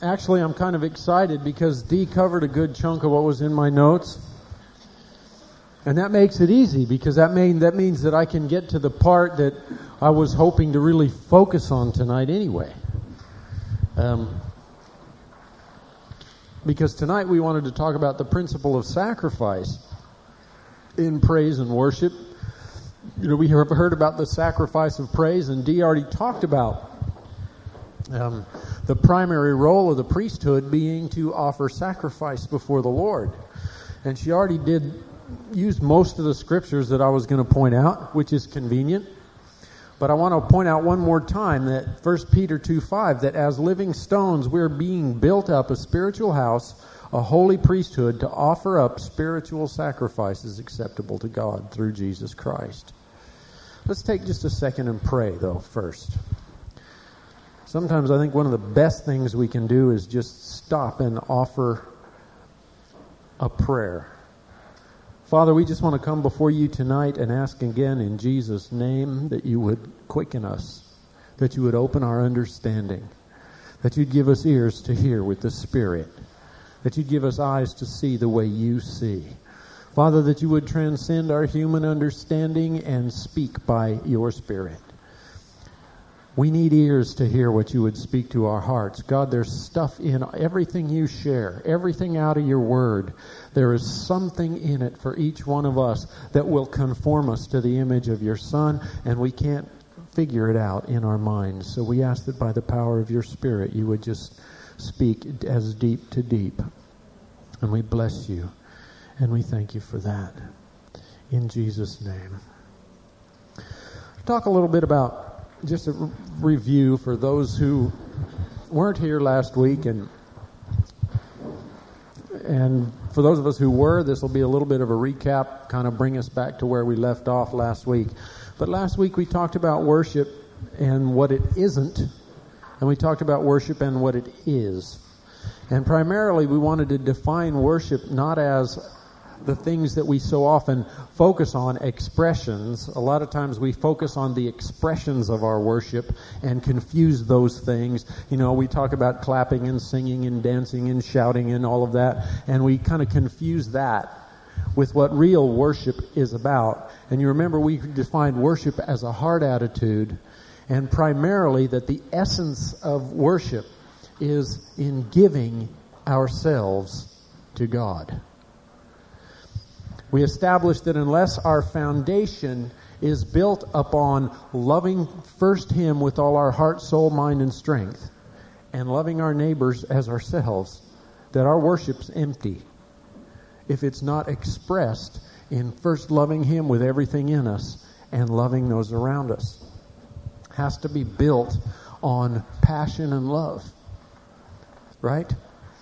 Actually, I'm kind of excited because Dee covered a good chunk of what was in my notes. And that makes it easy because that means that I can get to the part that I was hoping to really focus on tonight anyway. Because tonight we wanted to talk about the principle of sacrifice in praise and worship. You know, we have heard about the sacrifice of praise, and Dee already talked about the primary role of the priesthood being to offer sacrifice before the Lord. And she already used most of the scriptures that I was going to point out, which is convenient. But I want to point out one more time that 1 Peter 2:5, that as living stones we're being built up a spiritual house, a holy priesthood, to offer up spiritual sacrifices acceptable to God through Jesus Christ. Let's take just a second and pray, though, first. Sometimes I think one of the best things we can do is just stop and offer a prayer. Father, we just want to come before you tonight and ask again in Jesus' name that you would quicken us, that you would open our understanding, that you'd give us ears to hear with the Spirit, that you'd give us eyes to see the way you see. Father, that you would transcend our human understanding and speak by your Spirit. We need ears to hear what you would speak to our hearts. God, there's stuff in everything you share, everything out of your word. There is something in it for each one of us that will conform us to the image of your Son, and we can't figure it out in our minds. So we ask that by the power of your Spirit, you would just speak as deep to deep. And we bless you, and we thank you for that. In Jesus' name. Talk a little bit about just a review for those who weren't here last week, and for those of us who were, this will be a little bit of a recap, kind of bring us back to where we left off last week. But last week we talked about worship and what it isn't, and we talked about worship and what it is. And primarily we wanted to define worship not as the things that we so often focus on, expressions. A lot of times we focus on the expressions of our worship and confuse those things. You know, we talk about clapping and singing and dancing and shouting and all of that, and we kind of confuse that with what real worship is about. And you remember we defined worship as a heart attitude, and primarily that the essence of worship is in giving ourselves to God. We established that unless our foundation is built upon loving first Him with all our heart, soul, mind, and strength, and loving our neighbors as ourselves, that our worship's empty if it's not expressed in first loving Him with everything in us and loving those around us. It has to be built on passion and love, right?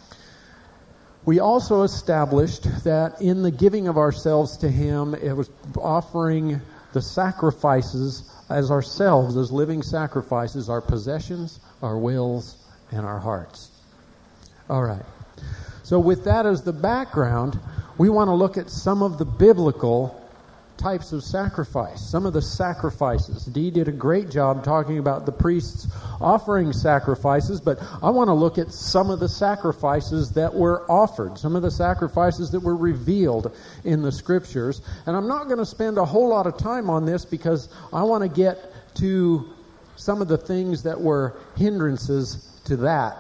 We also established that in the giving of ourselves to Him, it was offering the sacrifices as ourselves, as living sacrifices, our possessions, our wills, and our hearts. All right. So with that as the background, we want to look at some of the biblical types of sacrifice, some of the sacrifices. Dee did a great job talking about the priests offering sacrifices, but I want to look at some of the sacrifices that were offered, some of the sacrifices that were revealed in the Scriptures. And I'm not going to spend a whole lot of time on this because I want to get to some of the things that were hindrances to that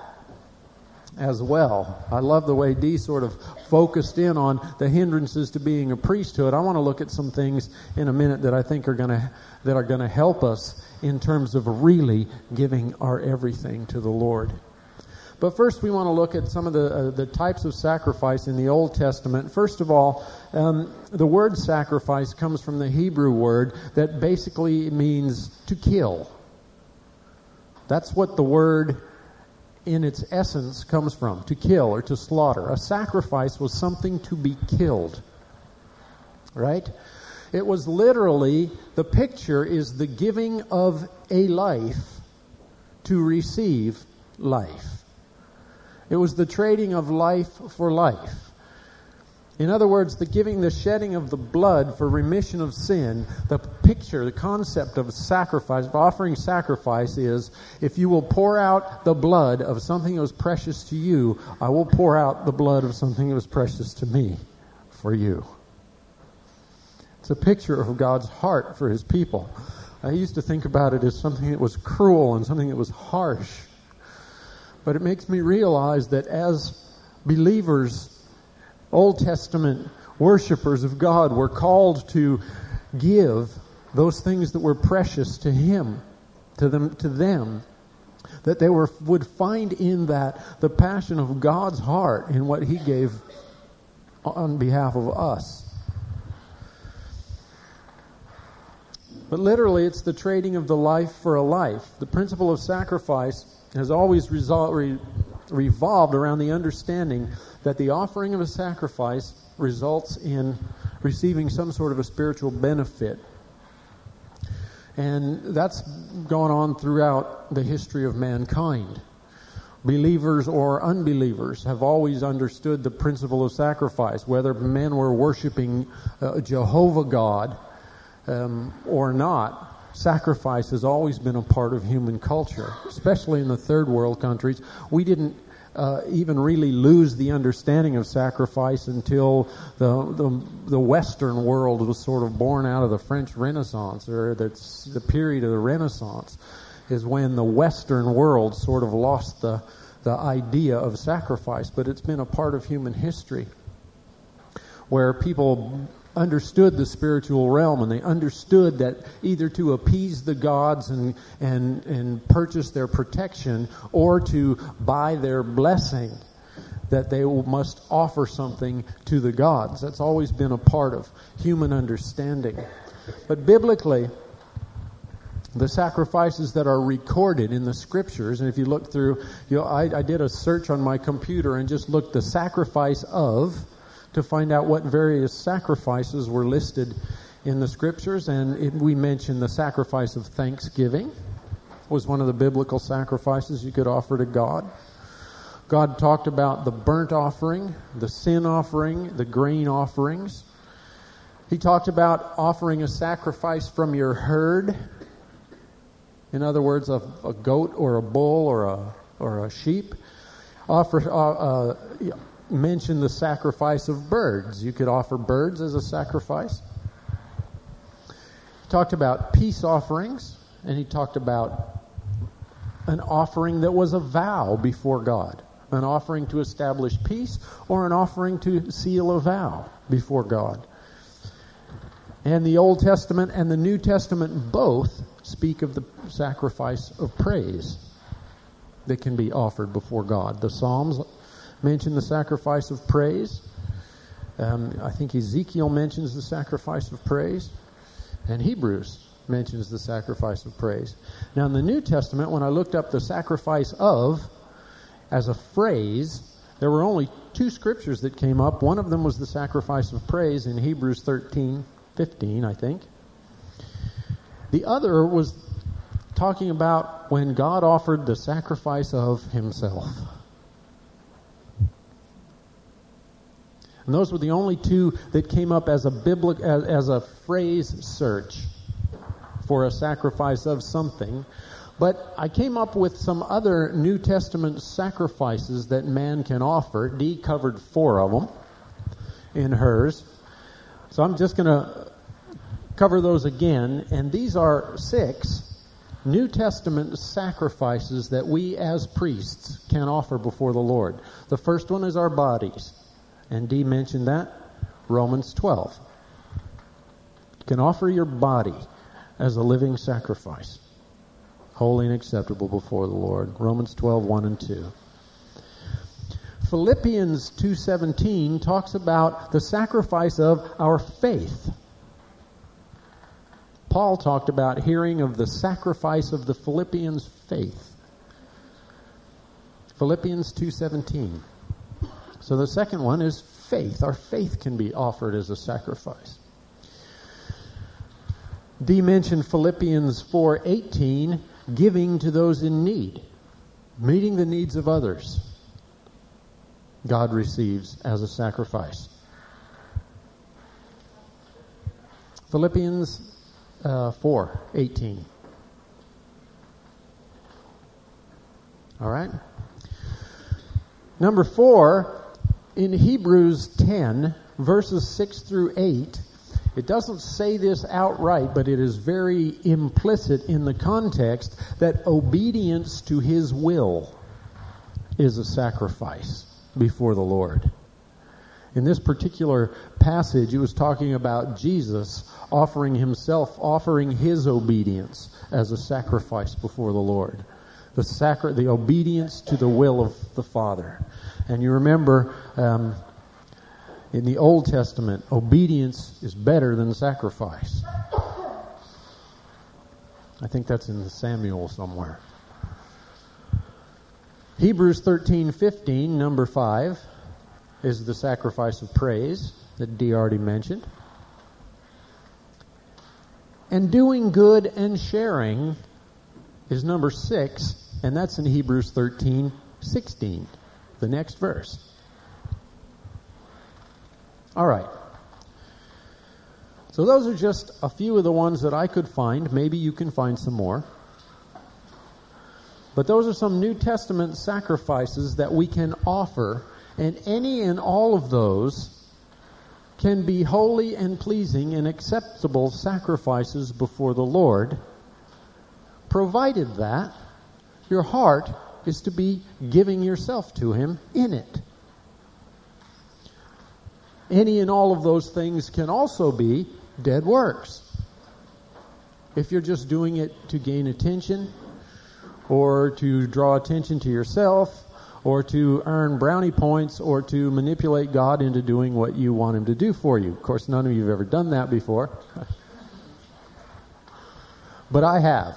as well. I love the way Dee sort of focused in on the hindrances to being a priesthood. I want to look at some things in a minute that I think are going to help us in terms of really giving our everything to the Lord. But first, we want to look at some of the types of sacrifice in the Old Testament. First of all, the word sacrifice comes from the Hebrew word that basically means to kill. That's what the word in its essence comes from, to kill or to slaughter. A sacrifice was something to be killed, right? It was literally, the picture is the giving of a life to receive life. It was the trading of life for life. In other words, the shedding of the blood for remission of sin, the picture, the concept of sacrifice, of offering sacrifice is, if you will pour out the blood of something that was precious to you, I will pour out the blood of something that was precious to me for you. It's a picture of God's heart for His people. I used to think about it as something that was cruel and something that was harsh. But it makes me realize that as believers, Old Testament worshipers of God were called to give those things that were precious to Him, to them, that they would find in that the passion of God's heart in what He gave on behalf of us. But literally, it's the trading of the life for a life. The principle of sacrifice has always revolved around the understanding that the offering of a sacrifice results in receiving some sort of a spiritual benefit. And that's gone on throughout the history of mankind. Believers or unbelievers have always understood the principle of sacrifice, whether men were worshiping Jehovah God or not. Sacrifice has always been a part of human culture, especially in the third world countries. We didn't even really lose the understanding of sacrifice until the Western world was sort of born out of the French Renaissance, or that's the period of the Renaissance, is when the Western world sort of lost the idea of sacrifice. But it's been a part of human history where people understood the spiritual realm, and they understood that either to appease the gods and purchase their protection, or to buy their blessing, that they must offer something to the gods. That's always been a part of human understanding. But biblically, the sacrifices that are recorded in the Scriptures, and if you look through, I did a search on my computer and just looked the sacrifice of, to find out what various sacrifices were listed in the Scriptures. And we mentioned the sacrifice of thanksgiving was one of the biblical sacrifices you could offer to God. God talked about the burnt offering, the sin offering, the grain offerings. He talked about offering a sacrifice from your herd. In other words, a goat or a bull or a sheep. Mentioned the sacrifice of birds. You could offer birds as a sacrifice. He talked about peace offerings, and he talked about an offering that was a vow before God. An offering to establish peace, or an offering to seal a vow before God. And the Old Testament and the New Testament both speak of the sacrifice of praise that can be offered before God. The Psalms mention the sacrifice of praise. I think Ezekiel mentions the sacrifice of praise. And Hebrews mentions the sacrifice of praise. Now in the New Testament, when I looked up the sacrifice of as a phrase, there were only two scriptures that came up. One of them was the sacrifice of praise in Hebrews 13:15, I think. The other was talking about when God offered the sacrifice of Himself. And those were the only two that came up as a phrase search for a sacrifice of something. But I came up with some other New Testament sacrifices that man can offer. Dee covered 4 of them in hers. So I'm just going to cover those again. And these are 6 New Testament sacrifices that we as priests can offer before the Lord. The first one is our bodies. And Dee mentioned that, Romans 12. You can offer your body as a living sacrifice, holy and acceptable before the Lord. Romans 12, 1 and 2. Philippians 2:17 talks about the sacrifice of our faith. Paul talked about hearing of the sacrifice of the Philippians' faith. Philippians 2:17. So the second one is faith. Our faith can be offered as a sacrifice. Dee mentioned Philippians 4:18, giving to those in need, meeting the needs of others. God receives as a sacrifice. Philippians 4:18. All right. Number 4, in Hebrews 10, verses 6 through 8, it doesn't say this outright, but it is very implicit in the context that obedience to His will is a sacrifice before the Lord. In this particular passage, it was talking about Jesus offering His obedience as a sacrifice before the Lord. The obedience to the will of the Father. And you remember, in the Old Testament, obedience is better than sacrifice. I think that's in Samuel somewhere. Hebrews 13:15, number 5, is the sacrifice of praise that Dee already mentioned. And doing good and sharing is number 6, and that's in Hebrews 13:16, the next verse. All right. So those are just a few of the ones that I could find. Maybe you can find some more. But those are some New Testament sacrifices that we can offer, and any and all of those can be holy and pleasing and acceptable sacrifices before the Lord, provided that your heart is to be giving yourself to Him in it. Any and all of those things can also be dead works. If you're just doing it to gain attention, or to draw attention to yourself, or to earn brownie points, or to manipulate God into doing what you want Him to do for you. Of course, none of you have ever done that before. But I have.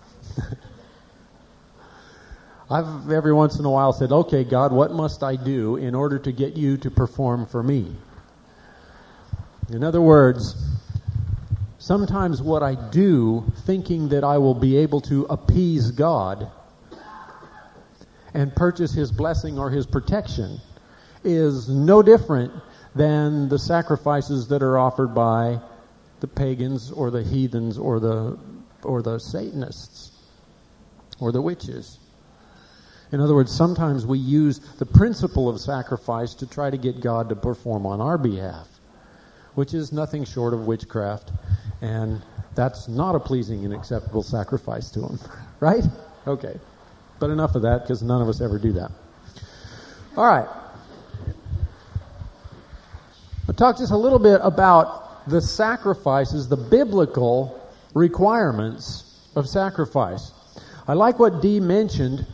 I've every once in a while said, okay, God, what must I do in order to get you to perform for me? In other words, sometimes what I do, thinking that I will be able to appease God and purchase His blessing or His protection, is no different than the sacrifices that are offered by the pagans or the heathens or the Satanists or the witches. In other words, sometimes we use the principle of sacrifice to try to get God to perform on our behalf, which is nothing short of witchcraft, and that's not a pleasing and acceptable sacrifice to Him. Right? Okay. But enough of that, because none of us ever do that. All right. I'll talk just a little bit about the sacrifices, the biblical requirements of sacrifice. I like what Dee mentioned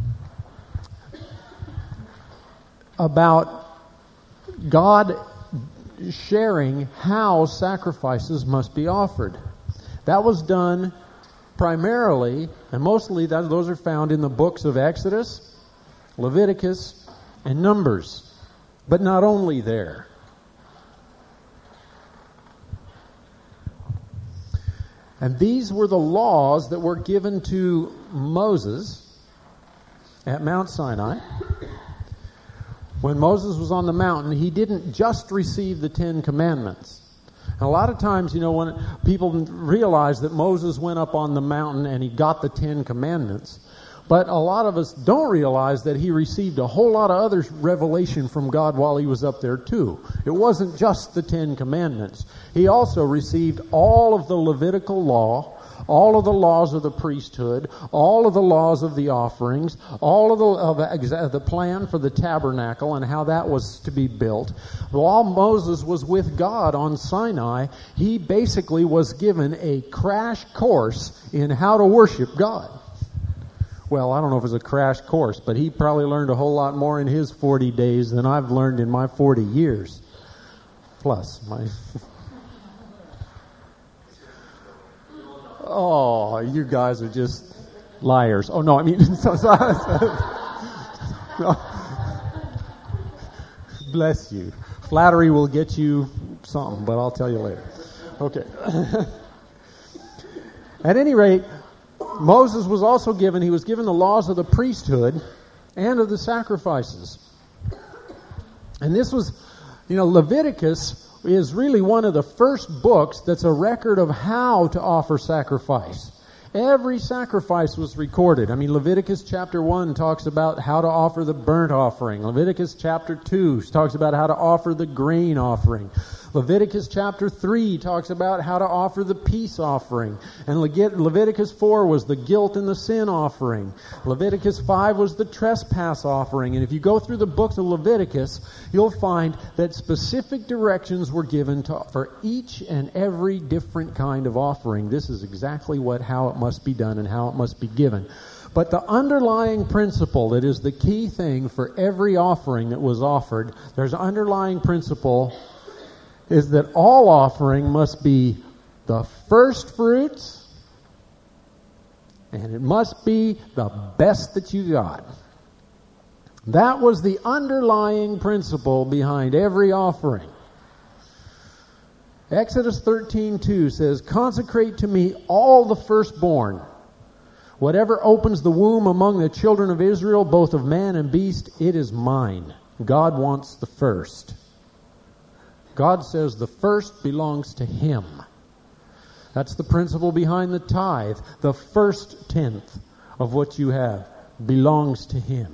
about God sharing how sacrifices must be offered. That was done primarily, and mostly those are found in the books of Exodus, Leviticus, and Numbers. But not only there. And these were the laws that were given to Moses at Mount Sinai. When Moses was on the mountain, he didn't just receive the 10 Commandments. And a lot of times, when people realize that Moses went up on the mountain and he got the 10 Commandments, but a lot of us don't realize that he received a whole lot of other revelation from God while he was up there too. It wasn't just the 10 Commandments. He also received all of the Levitical law, all of the laws of the priesthood, all of the laws of the offerings, all of the plan for the tabernacle and how that was to be built. While Moses was with God on Sinai, he basically was given a crash course in how to worship God. Well, I don't know if it was a crash course, but he probably learned a whole lot more in his 40 days than I've learned in my 40 years. Plus, my... Oh, you guys are just liars. Oh, no, I mean... Bless you. Flattery will get you something, but I'll tell you later. Okay. At any rate, Moses was also given the laws of the priesthood and of the sacrifices. And this was, Leviticus is really one of the first books that's a record of how to offer sacrifice. Every sacrifice was recorded. I mean, Leviticus chapter 1 talks about how to offer the burnt offering. Leviticus chapter 2 talks about how to offer the grain offering. Leviticus chapter 3 talks about how to offer the peace offering. And Leviticus 4 was the guilt and the sin offering. Leviticus 5 was the trespass offering. And if you go through the books of Leviticus, you'll find that specific directions were given for each and every different kind of offering. This is exactly how it must be done and how it must be given. But the underlying principle that is the key thing for every offering that was offered, there's an underlying principle is that all offering must be the first fruits, and it must be the best that you got. That was the underlying principle behind every offering. Exodus 13:2 says, "Consecrate to me all the firstborn. Whatever opens the womb among the children of Israel, both of man and beast, it is mine." God wants the first. God says the first belongs to Him. That's the principle behind the tithe. The first tenth of what you have belongs to Him.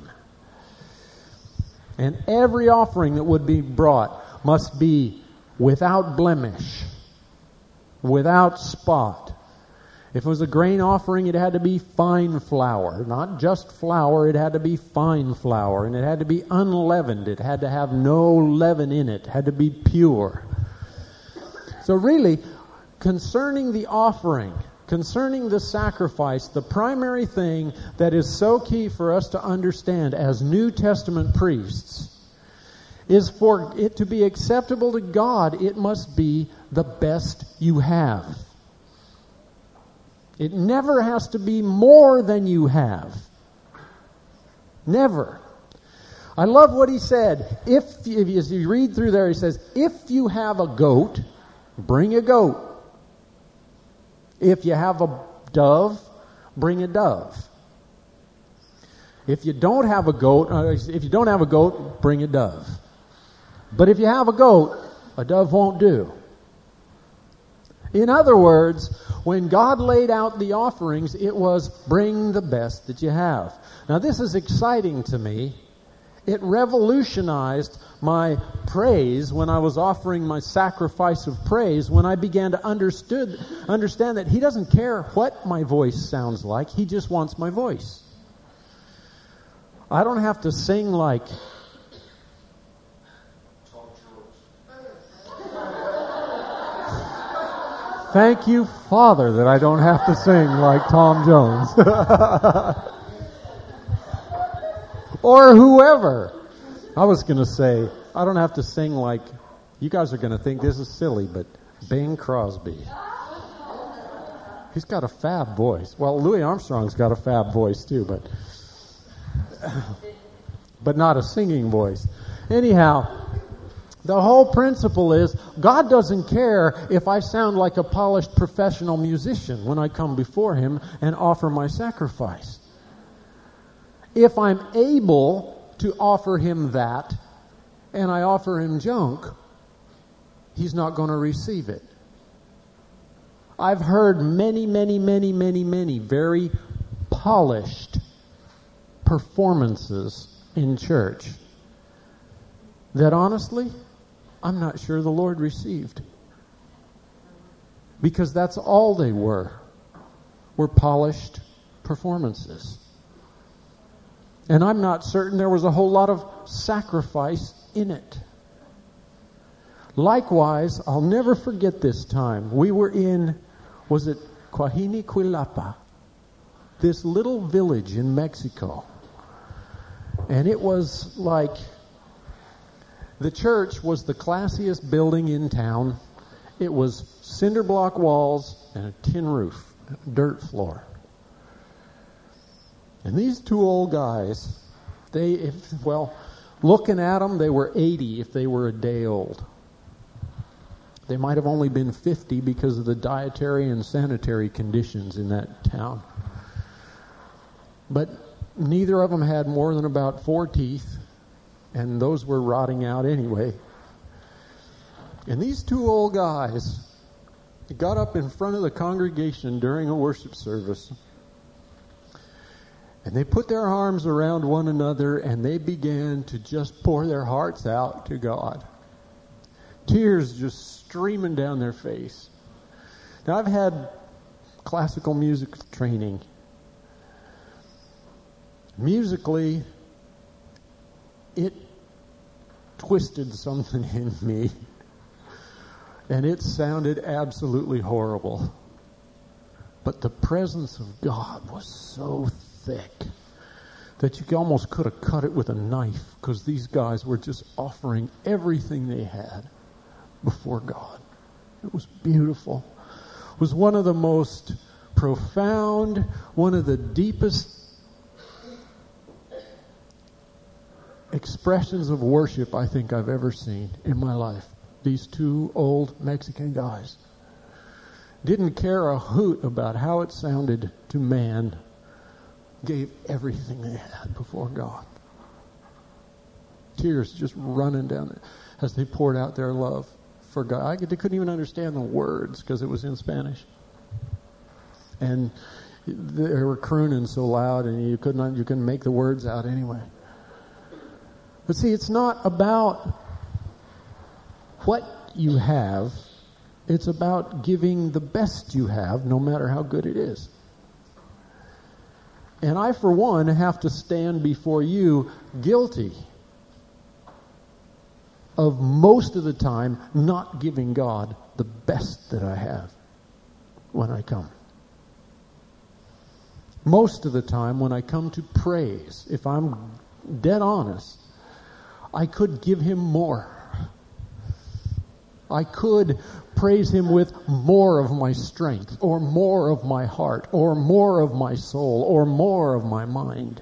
And every offering that would be brought must be without blemish, without spot. If it was a grain offering, it had to be fine flour. Not just flour, it had to be fine flour. And it had to be unleavened. It had to have no leaven in it. It had to be pure. So really, concerning the offering, concerning the sacrifice, the primary thing that is so key for us to understand as New Testament priests is for it to be acceptable to God, it must be the best you have. It never has to be more than you have. Never. I love what he said. If you read through there, he says, if you have a goat, bring a goat. If you have a dove, bring a dove. If you don't have a goat, bring a dove. But if you have a goat, a dove won't do. In other words, when God laid out the offerings, it was bring the best that you have. Now this is exciting to me. It revolutionized my praise when I was offering my sacrifice of praise, when I began to understand that He doesn't care what my voice sounds like. He just wants my voice. I don't have to sing like thank you, Father, that I don't have to sing like Tom Jones. Or whoever. I was going to say, I don't have to sing like, you guys are going to think this is silly, but Bing Crosby. He's got a fab voice. Well, Louis Armstrong's got a fab voice too, but not a singing voice. Anyhow, the whole principle is God doesn't care if I sound like a polished professional musician when I come before Him and offer my sacrifice. If I'm able to offer Him that and I offer Him junk, He's not going to receive it. I've heard many very polished performances in church that honestly, I'm not sure the Lord received. Because that's all they were polished performances. And I'm not certain there was a whole lot of sacrifice in it. Likewise, I'll never forget this time. We were in, was it Coahuila, this little village in Mexico. And it was like, the church was the classiest building in town. It was cinder block walls and a tin roof, dirt floor. And these two old guys, looking at them, they were 80 if they were a day old. They might have only been 50 because of the dietary and sanitary conditions in that town. But neither of them had more than about 4 teeth, and those were rotting out anyway. And these two old guys got up in front of the congregation during a worship service, and they put their arms around one another, and they began to just pour their hearts out to God. Tears just streaming down their face. Now, I've had classical music training. Musically, it twisted something in me, and it sounded absolutely horrible. But the presence of God was so thick that you almost could have cut it with a knife, because these guys were just offering everything they had before God. It was beautiful. It was one of the most profound, one of the deepest expressions of worship I think I've ever seen in my life. These two old Mexican guys didn't care a hoot about how it sounded to man, gave everything they had before God. Tears just running down it as they poured out their love for God. They couldn't even understand the words because it was in Spanish. And they were crooning so loud, and you couldn't make the words out anyway. But see, it's not about what you have. It's about giving the best you have, no matter how good it is. And I, for one, have to stand before you guilty of most of the time not giving God the best that I have when I come. Most of the time when I come to praise, if I'm dead honest, I could give Him more. I could praise Him with more of my strength, or more of my heart, or more of my soul, or more of my mind.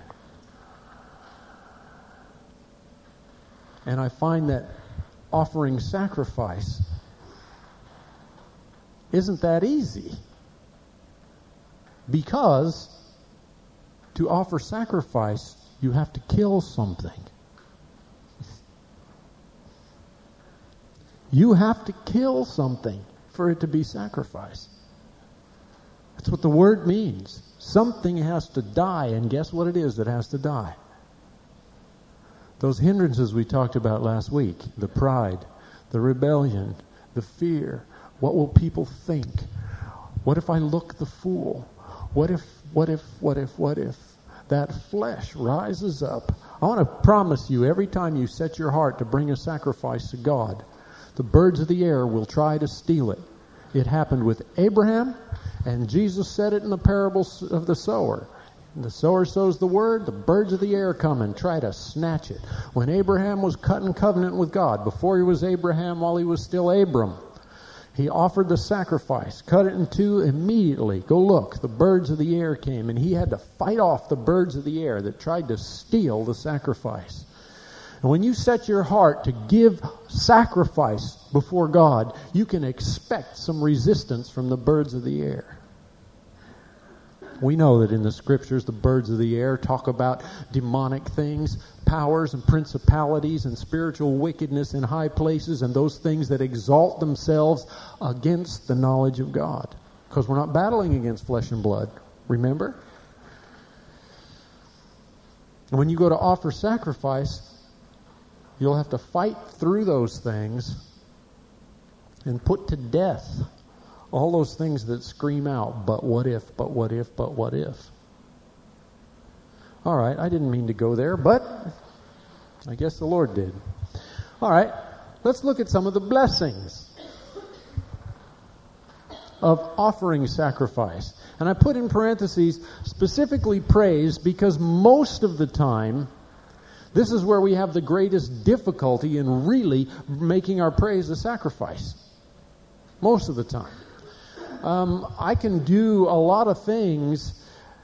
And I find that offering sacrifice isn't that easy. Because to offer sacrifice, you have to kill something. You have to kill something for it to be sacrifice. That's what the word means. Something has to die, and guess what it is that has to die? Those hindrances we talked about last week, the pride, the rebellion, the fear. What will people think? What if I look the fool? What if that flesh rises up? I want to promise you, every time you set your heart to bring a sacrifice to God, the birds of the air will try to steal it. It happened with Abraham, and Jesus said it in the parable of the sower. The sower sows the word, the birds of the air come and try to snatch it. When Abraham was cutting covenant with God, before he was Abraham, while he was still Abram, he offered the sacrifice, cut it in two immediately. Go look, the birds of the air came, and he had to fight off the birds of the air that tried to steal the sacrifice. And when you set your heart to give sacrifice before God, you can expect some resistance from the birds of the air. We know that in the scriptures, the birds of the air talk about demonic things, powers and principalities and spiritual wickedness in high places, and those things that exalt themselves against the knowledge of God. Because we're not battling against flesh and blood, remember? And when you go to offer sacrifice, you'll have to fight through those things and put to death all those things that scream out, but what if, but what if, but what if. All right, I didn't mean to go there, but I guess the Lord did. All right, let's look at some of the blessings of offering sacrifice. And I put in parentheses specifically praise, because most of the time, this is where we have the greatest difficulty in really making our praise a sacrifice. Most of the time. I can do a lot of things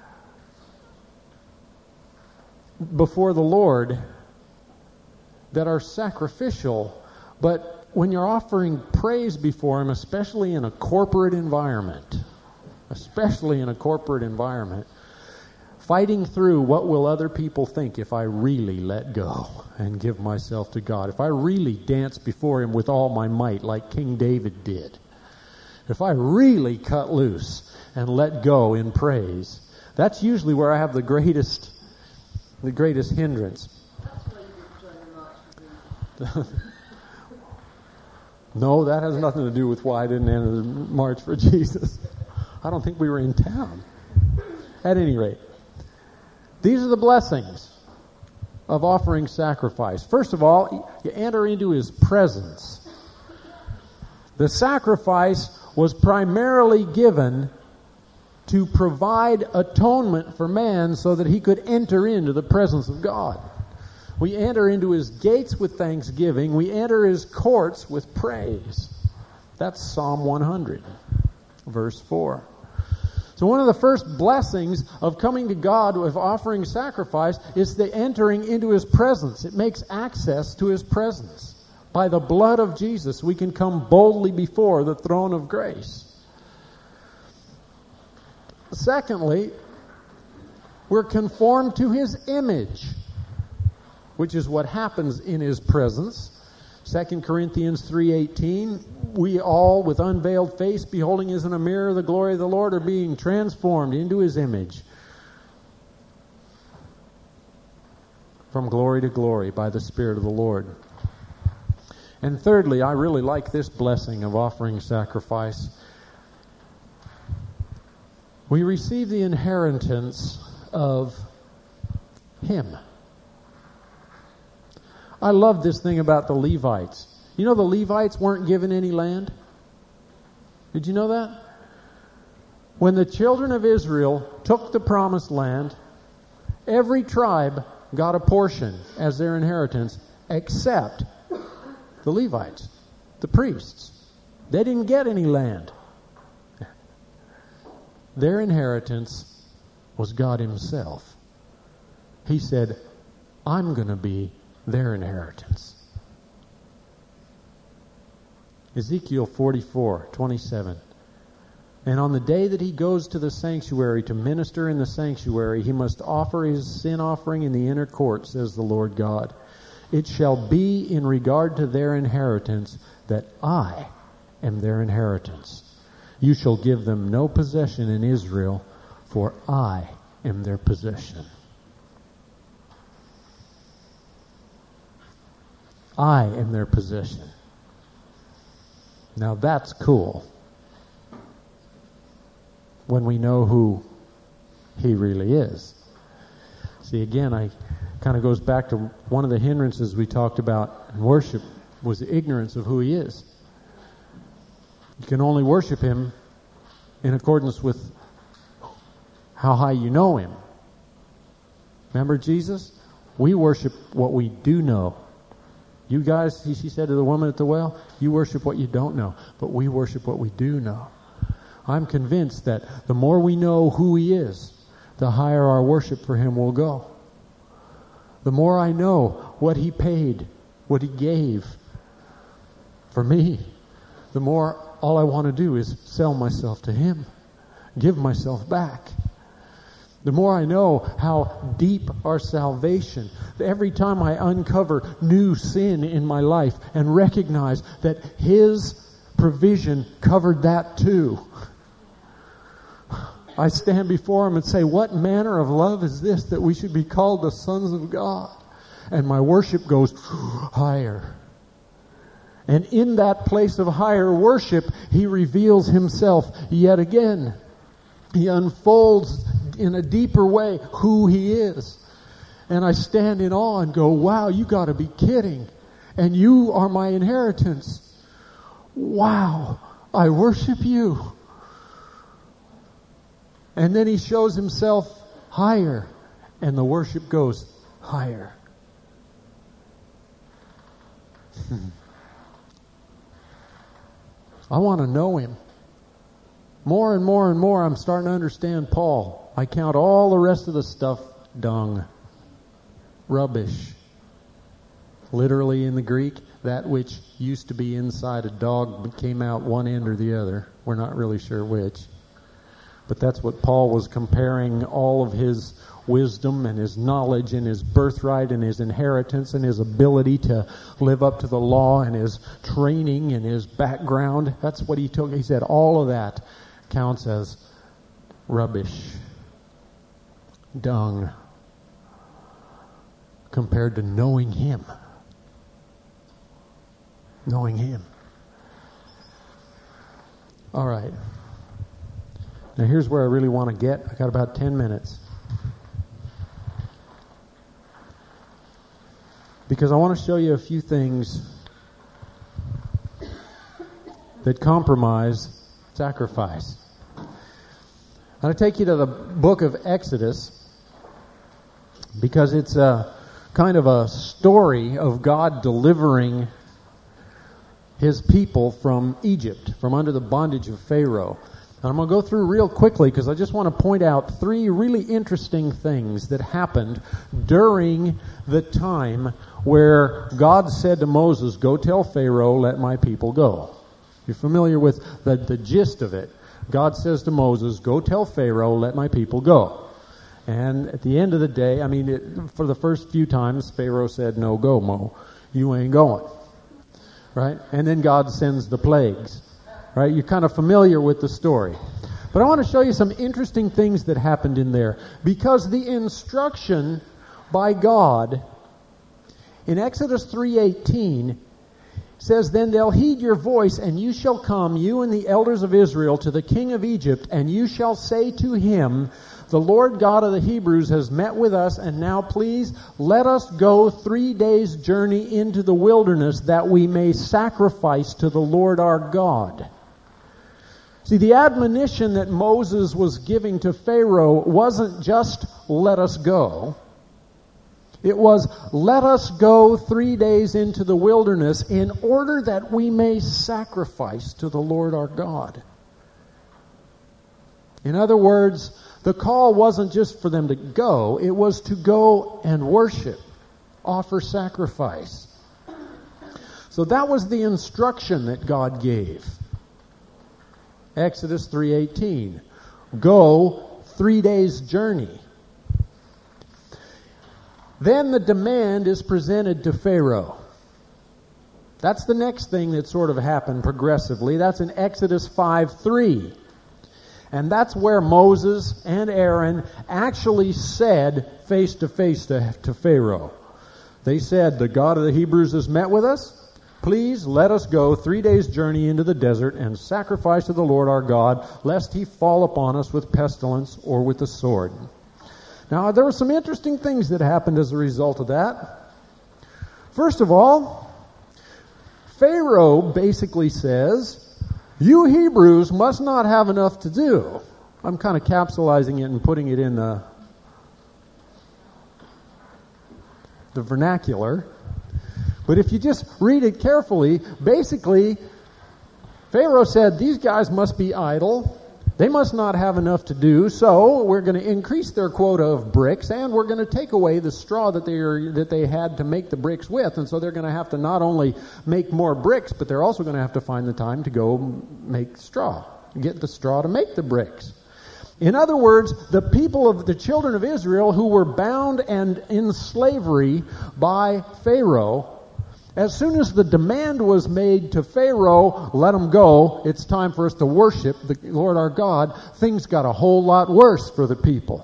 before the Lord that are sacrificial, but when you're offering praise before Him, especially in a corporate environment, fighting through what will other people think if I really let go and give myself to God. If I really dance before Him with all my might like King David did. If I really cut loose and let go in praise. That's usually where I have the greatest hindrance. No, that has nothing to do with why I didn't enter the March for Jesus. I don't think we were in town. At any rate, these are the blessings of offering sacrifice. First of all, you enter into His presence. The sacrifice was primarily given to provide atonement for man so that he could enter into the presence of God. We enter into His gates with thanksgiving. We enter His courts with praise. That's Psalm 100, verse 4. So one of the first blessings of coming to God with offering sacrifice is the entering into His presence. It makes access to His presence. By the blood of Jesus, we can come boldly before the throne of grace. Secondly, we're conformed to His image, which is what happens in His presence. 2 Corinthians 3:18, we all with unveiled face, beholding as in a mirror the glory of the Lord, are being transformed into His image from glory to glory by the Spirit of the Lord. And thirdly, I really like this blessing of offering sacrifice. We receive the inheritance of Him. I love this thing about the Levites. You know the Levites weren't given any land? Did you know that? When the children of Israel took the promised land, every tribe got a portion as their inheritance, except the Levites, the priests. They didn't get any land. Their inheritance was God Himself. He said, I'm going to be their inheritance. Ezekiel 44:27. And on the day that he goes to the sanctuary to minister in the sanctuary, he must offer his sin offering in the inner court, says the Lord God. It shall be in regard to their inheritance that I am their inheritance. You shall give them no possession in Israel, for I am their possession. I am their possession. Now that's cool. When we know who He really is. See, again, I kind of goes back to one of the hindrances we talked about in worship was the ignorance of who He is. You can only worship Him in accordance with how high you know Him. Remember Jesus? We worship what we do know. You guys, she said to the woman at the well, you worship what you don't know, but we worship what we do know. I'm convinced that the more we know who He is, the higher our worship for Him will go. The more I know what He paid, what He gave for me, the more all I want to do is sell myself to Him, give myself back. The more I know how deep our salvation, every time I uncover new sin in my life and recognize that His provision covered that too, I stand before Him and say, what manner of love is this that we should be called the sons of God? And my worship goes higher. And in that place of higher worship, He reveals Himself yet again. He unfolds in a deeper way who He is. And I stand in awe and go, wow, you got to be kidding. And you are my inheritance. Wow, I worship You. And then He shows Himself higher, and the worship goes higher. I want to know Him. More and more and more, I'm starting to understand Paul. I count all the rest of the stuff dung, rubbish. Literally in the Greek, that which used to be inside a dog but came out one end or the other. We're not really sure which. But that's what Paul was comparing all of his wisdom and his knowledge and his birthright and his inheritance and his ability to live up to the law and his training and his background. That's what he took. He said all of that counts as rubbish, dung, compared to knowing him. Knowing him. All right. Now here's where I really want to get. I got about 10 minutes. Because I want to show you a few things that compromise sacrifice. I'm going to take you to the book of Exodus because it's a kind of a story of God delivering his people from Egypt, from under the bondage of Pharaoh. And I'm going to go through real quickly because I just want to point out 3 really interesting things that happened during the time where God said to Moses, go tell Pharaoh, let my people go. You're familiar with the gist of it. God says to Moses, go tell Pharaoh, let my people go. And at the end of the day, for the first few times, Pharaoh said, no go, Mo. You ain't going. Right? And then God sends the plagues. Right? You're kind of familiar with the story. But I want to show you some interesting things that happened in there. Because the instruction by God in Exodus 3:18 says, then they'll heed your voice, and you shall come, you and the elders of Israel, to the king of Egypt, and you shall say to him, the Lord God of the Hebrews has met with us, and now please let us go 3 days' journey into the wilderness that we may sacrifice to the Lord our God. See, the admonition that Moses was giving to Pharaoh wasn't just let us go. It was let us go 3 days into the wilderness in order that we may sacrifice to the Lord our God. In other words, the call wasn't just for them to go, it was to go and worship, offer sacrifice. So that was the instruction that God gave. Exodus 3:18. Go 3 days' journey. Then the demand is presented to Pharaoh. That's the next thing that sort of happened progressively. That's in Exodus 5:3. And that's where Moses and Aaron actually said face to face to Pharaoh. They said, the God of the Hebrews has met with us. Please let us go 3 days' journey into the desert and sacrifice to the Lord our God, lest he fall upon us with pestilence or with the sword. Now, there were some interesting things that happened as a result of that. First of all, Pharaoh basically says, you Hebrews must not have enough to do. I'm kind of capsulizing it and putting it in the vernacular. But if you just read it carefully, basically, Pharaoh said, these guys must be idle. They must not have enough to do, so we're going to increase their quota of bricks, and we're going to take away the straw that they had to make the bricks with, and so they're going to have to not only make more bricks, but they're also going to have to find the time to go make straw, get the straw to make the bricks. In other words, the people of the children of Israel who were bound and in slavery by Pharaoh, as soon as the demand was made to Pharaoh, let them go, it's time for us to worship the Lord our God, things got a whole lot worse for the people.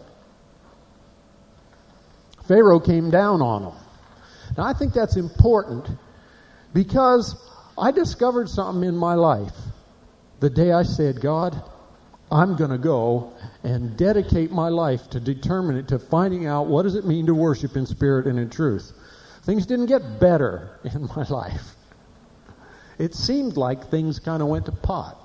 Pharaoh came down on them. Now I think that's important because I discovered something in my life the day I said, God, I'm going to go and dedicate my life to finding out what does it mean to worship in spirit and in truth. Things didn't get better in my life. It seemed like things kind of went to pot.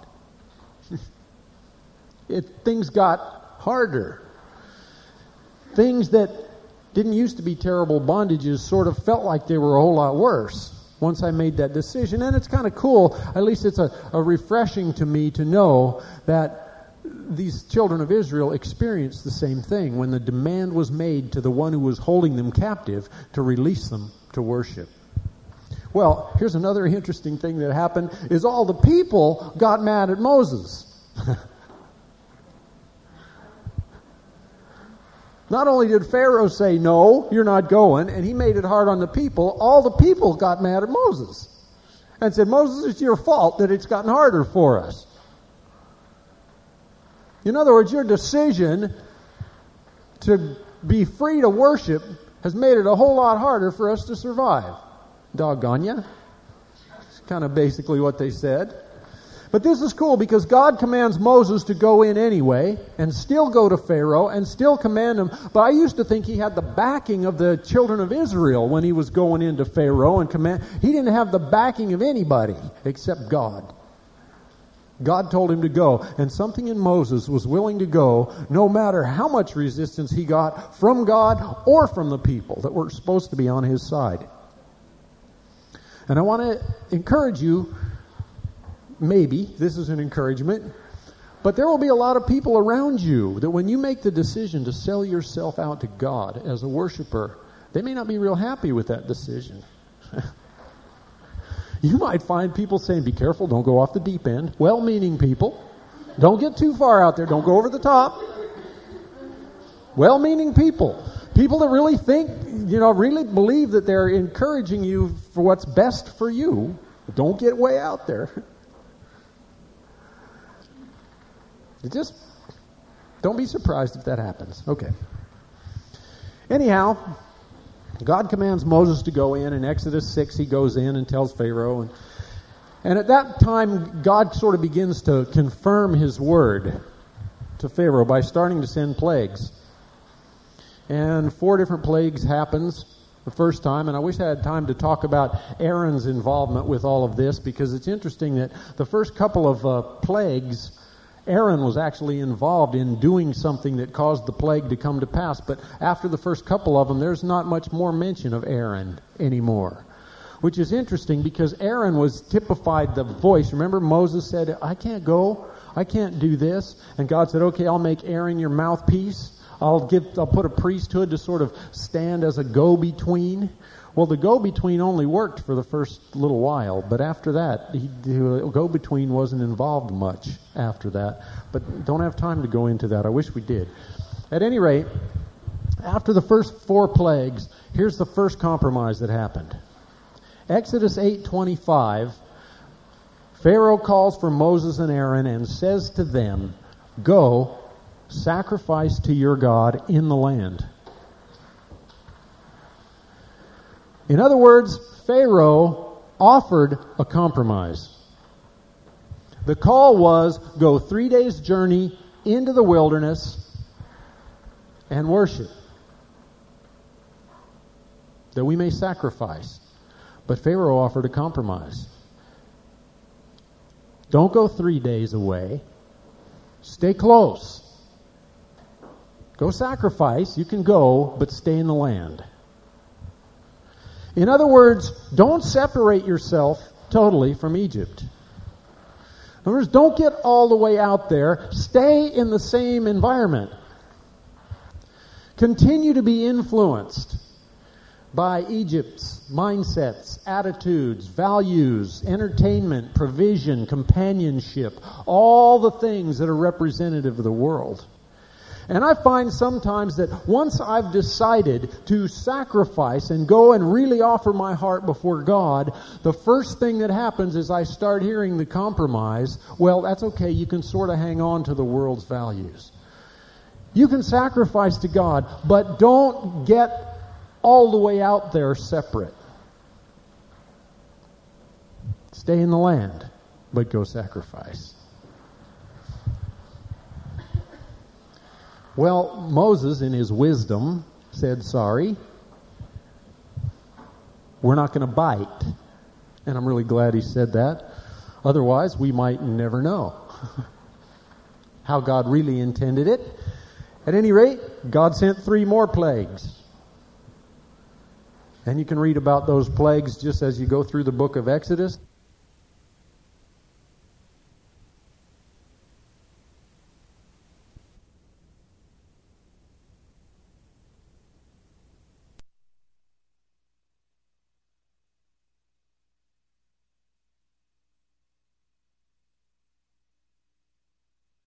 Things got harder. Things that didn't used to be terrible bondages sort of felt like they were a whole lot worse once I made that decision. And it's kind of cool, at least it's a refreshing to me to know that these children of Israel experienced the same thing when the demand was made to the one who was holding them captive to release them to worship. Well, here's another interesting thing that happened is all the people got mad at Moses. Not only did Pharaoh say, no, you're not going, and he made it hard on the people, all the people got mad at Moses and said, Moses, it's your fault that it's gotten harder for us. In other words, your decision to be free to worship has made it a whole lot harder for us to survive. Doggone ya. It's kind of basically what they said. But this is cool because God commands Moses to go in anyway and still go to Pharaoh and still command him. But I used to think he had the backing of the children of Israel when he was going into Pharaoh and command. He didn't have the backing of anybody except God. God told him to go, and something in Moses was willing to go no matter how much resistance he got from God or from the people that were supposed to be on his side. And I want to encourage you, maybe this is an encouragement, but there will be a lot of people around you that when you make the decision to sell yourself out to God as a worshiper, they may not be real happy with that decision. You might find people saying, be careful, don't go off the deep end. Well-meaning people. Don't get too far out there. Don't go over the top. Well-meaning people. People that really think, really believe that they're encouraging you for what's best for you. Don't get way out there. Just don't be surprised if that happens. Okay. Anyhow, God commands Moses to go in. In Exodus 6, he goes in and tells Pharaoh. And at that time, God sort of begins to confirm his word to Pharaoh by starting to send plagues. And 4 different plagues happens the first time. And I wish I had time to talk about Aaron's involvement with all of this, because it's interesting that the first couple of plagues, Aaron was actually involved in doing something that caused the plague to come to pass. But after the first couple of them, there's not much more mention of Aaron anymore. Which is interesting because Aaron was typified the voice. Remember Moses said, I can't go. I can't do this. And God said, okay, I'll make Aaron your mouthpiece. I'll put a priesthood to sort of stand as a go-between. Well, the go-between only worked for the first little while, but after that, the go-between wasn't involved much after that. But don't have time to go into that. I wish we did. At any rate, after the first 4 plagues, here's the first compromise that happened. Exodus 8:25, Pharaoh calls for Moses and Aaron and says to them, go, sacrifice to your God in the land. In other words, Pharaoh offered a compromise. The call was, go 3 days' journey into the wilderness and worship, that we may sacrifice. But Pharaoh offered a compromise. Don't go 3 days away. Stay close. Go sacrifice. You can go, but stay in the land. In other words, don't separate yourself totally from Egypt. In other words, don't get all the way out there. Stay in the same environment. Continue to be influenced by Egypt's mindsets, attitudes, values, entertainment, provision, companionship, all the things that are representative of the world. And I find sometimes that once I've decided to sacrifice and go and really offer my heart before God, the first thing that happens is I start hearing the compromise, well, that's okay, you can sort of hang on to the world's values. You can sacrifice to God, but don't get all the way out there separate. Stay in the land, but go sacrifice. Well, Moses, in his wisdom, said, sorry, we're not going to bite. And I'm really glad he said that. Otherwise, we might never know how God really intended it. At any rate, God sent 3 more plagues. And you can read about those plagues just as you go through the book of Exodus.